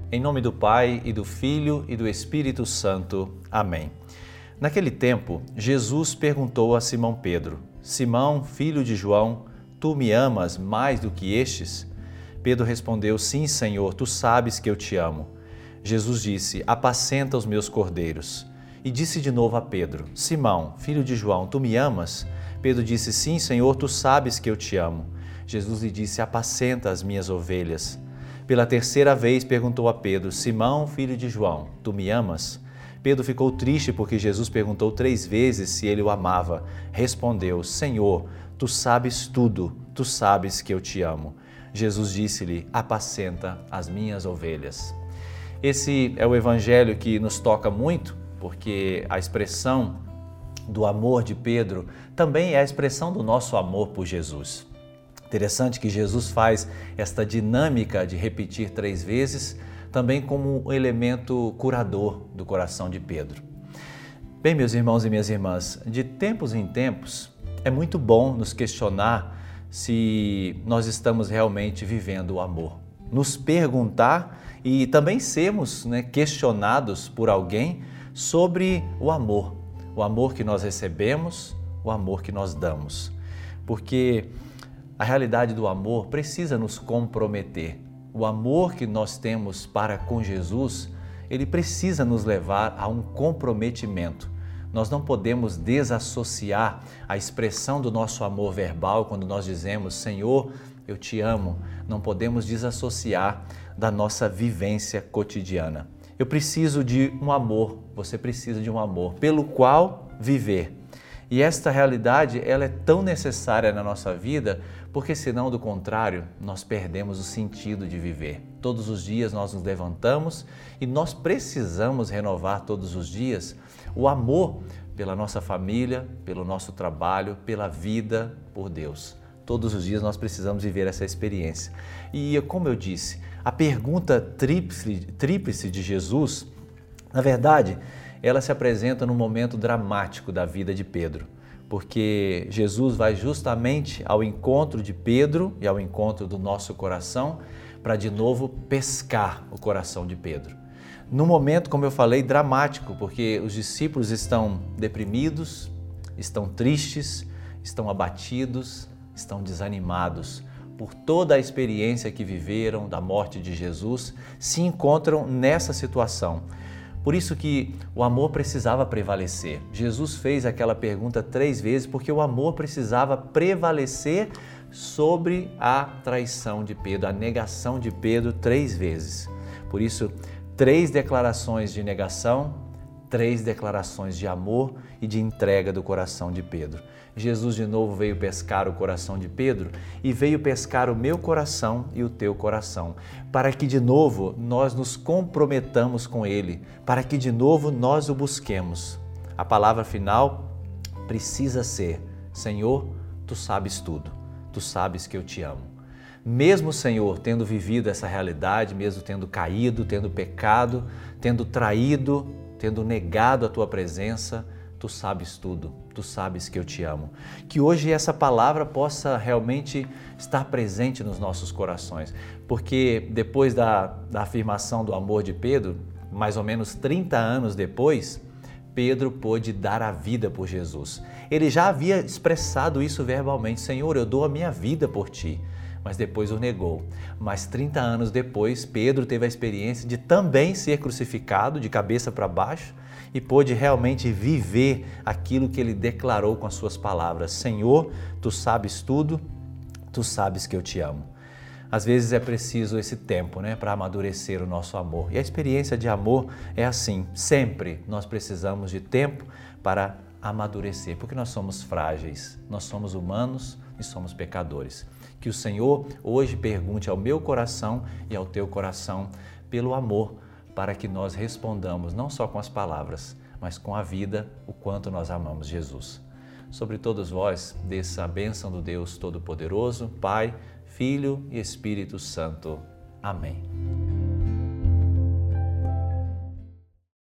Em nome do Pai, e do Filho, e do Espírito Santo. Amém. Naquele tempo, Jesus perguntou a Simão Pedro: Simão, filho de João, tu me amas mais do que estes? Pedro respondeu: Sim, Senhor, tu sabes que eu te amo. Jesus disse: Apacenta os meus cordeiros. E disse de novo a Pedro: Simão, filho de João, tu me amas? Pedro disse: Sim, Senhor, tu sabes que eu te amo. Jesus lhe disse: Apacenta as minhas ovelhas. Pela terceira vez perguntou a Pedro: Simão, filho de João, tu me amas? Pedro ficou triste porque Jesus perguntou 3 vezes se ele o amava. Respondeu: Senhor, tu sabes tudo, tu sabes que eu te amo. Jesus disse-lhe: Apacenta as minhas ovelhas. Esse é o evangelho que nos toca muito, porque a expressão do amor de Pedro também é a expressão do nosso amor por Jesus. Interessante que Jesus faz esta dinâmica de repetir 3 vezes, também como um elemento curador do coração de Pedro. Bem, meus irmãos e minhas irmãs, de tempos em tempos é muito bom nos questionar se nós estamos realmente vivendo o amor. Nos perguntar e também sermos questionados por alguém sobre o amor que nós recebemos, o amor que nós damos. Porque a realidade do amor precisa nos comprometer. O amor que nós temos para com Jesus, ele precisa nos levar a um comprometimento. Nós não podemos desassociar a expressão do nosso amor verbal quando nós dizemos: Senhor, eu te amo. Não podemos desassociar da nossa vivência cotidiana. Eu preciso de um amor, você precisa de um amor pelo qual viver. E esta realidade, ela é tão necessária na nossa vida, porque senão, do contrário, nós perdemos o sentido de viver. Todos os dias nós nos levantamos e nós precisamos renovar todos os dias o amor pela nossa família, pelo nosso trabalho, pela vida, por Deus. Todos os dias nós precisamos viver essa experiência. E como eu disse, a pergunta tríplice de Jesus, na verdade, ela se apresenta num momento dramático da vida de Pedro, porque Jesus vai justamente ao encontro de Pedro e ao encontro do nosso coração para de novo pescar o coração de Pedro. Num momento, como eu falei, dramático, porque os discípulos estão deprimidos, estão tristes, estão abatidos, estão desanimados por toda a experiência que viveram da morte de Jesus, se encontram nessa situação. Por isso que o amor precisava prevalecer. Jesus fez aquela pergunta 3 vezes porque o amor precisava prevalecer sobre a traição de Pedro, a negação de Pedro 3 vezes. Por isso, 3 declarações de negação, 3 declarações de amor e de entrega do coração de Pedro. Jesus de novo veio pescar o coração de Pedro e veio pescar o meu coração e o teu coração, para que de novo nós nos comprometamos com Ele, para que de novo nós o busquemos. A palavra final precisa ser: Senhor, tu sabes tudo, tu sabes que eu te amo. Mesmo, Senhor, tendo vivido essa realidade, mesmo tendo caído, tendo pecado, tendo traído, tendo negado a tua presença, tu sabes tudo, tu sabes que eu te amo. Que hoje essa palavra possa realmente estar presente nos nossos corações, porque depois da afirmação do amor de Pedro, mais ou menos 30 anos depois, Pedro pôde dar a vida por Jesus. Ele já havia expressado isso verbalmente: Senhor, eu dou a minha vida por ti. Mas depois o negou. Mas 30 anos depois, Pedro teve a experiência de também ser crucificado de cabeça para baixo e pôde realmente viver aquilo que ele declarou com as suas palavras: Senhor, tu sabes tudo, tu sabes que eu te amo. Às vezes é preciso esse tempo, para amadurecer o nosso amor. E a experiência de amor é assim: sempre nós precisamos de tempo para amadurecer, porque nós somos frágeis, nós somos humanos e somos pecadores. Que o Senhor hoje pergunte ao meu coração e ao teu coração pelo amor, para que nós respondamos não só com as palavras, mas com a vida, o quanto nós amamos Jesus. Sobre todos vós, desça a bênção do Deus Todo-Poderoso, Pai, Filho e Espírito Santo. Amém.